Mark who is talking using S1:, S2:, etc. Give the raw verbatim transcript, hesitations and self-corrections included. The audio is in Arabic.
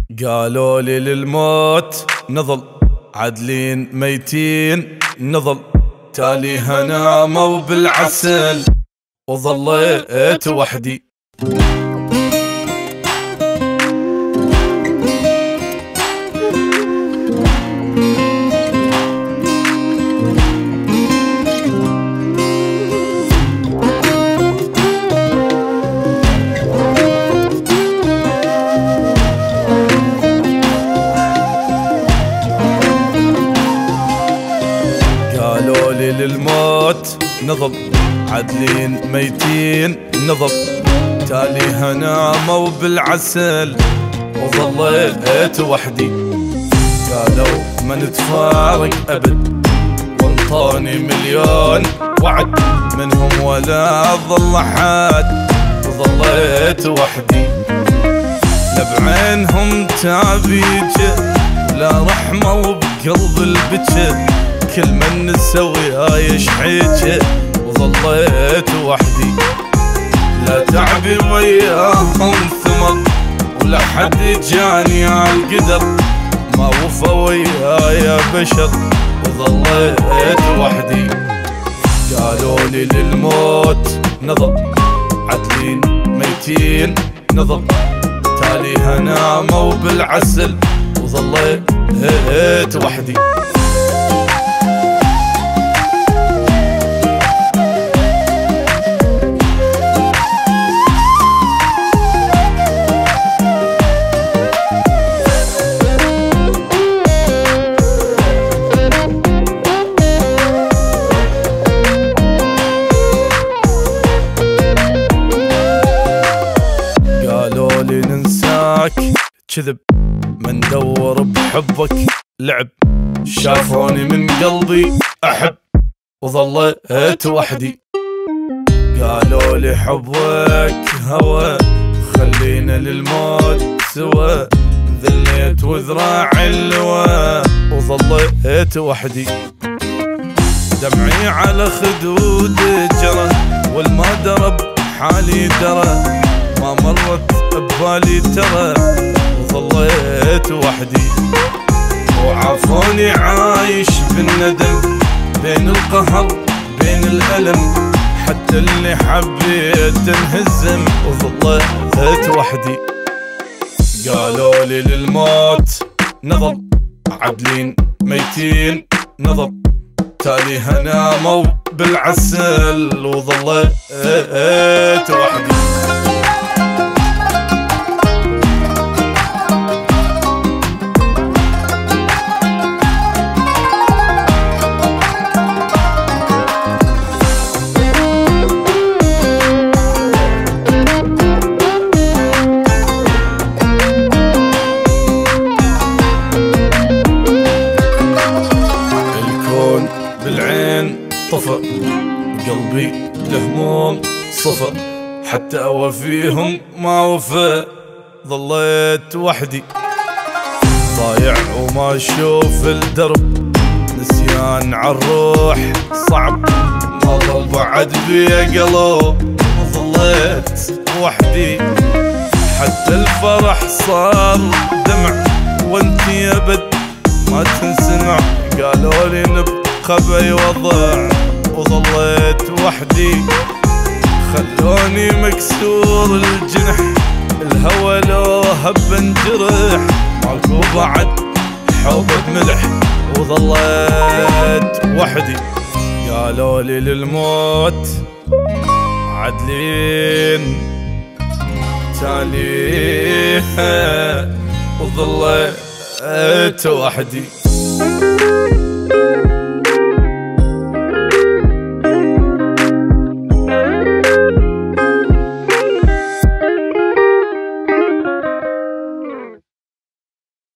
S1: قالوا لي للموت نظل عدلين ميتين نظل تالي هناموا بالعسل وظليت وحدي. قالوا لي للموت نظل عدلين ميتين نظل تالي هناموا بالعسل وظليت وحدي. قالوا ما نتفارق أبد وانطوني مليون وعد منهم ولا ظل حد وظليت وحدي. لا بعينهم تعبيجة لا رحمة وبقلب البجة كل من نسوي هاي شحيجة وظليت وحدي. لا تعبي وياهم ثمر ولا حد جاني عالقدر ما وفى ويايا بشر وظليت وحدي. قالوا لي للموت نظر عدلين ميتين نظر تالي هناموا بالعسل وظليت وحدي. ننساك كذب من دور بحبك لعب شافوني من قلبي أحب وظليت وحدي. قالوا لي حبك هوى خلينا للموت سوا ذليت وذراعي اللوى وظليت وحدي. دمعي على خدود جرى والما درب حالي درى ما مرت ببالي ترى وظليت وحدي. وعافوني عايش بالندم بين القهر بين الألم حتى اللي حبيت انهزم وظليت وحدي. قالوا لي للموت نظل عدلين ميتين نظل تالي هناموا بالعسل وظليت وحدي. بالعين طفى قلبي الهموم صفى حتى أوفيهم ما وفى ظليت وحدي. ضايع وما أشوف الدرب نسيان عالروح صعب ما ظل بعد بيا قلب ظليت وحدي. حتى الفرح صار دمع وانتي أبد ما تنسمع. قالوا لي نبقى خبي وضع وظليت وحدي. خلوني مكسور الجنح الهوى لو هب انجرح ماكو بعد حب بملح وظليت وحدي. قالوا لي للموت عدلين تاليها وظليت وحدي.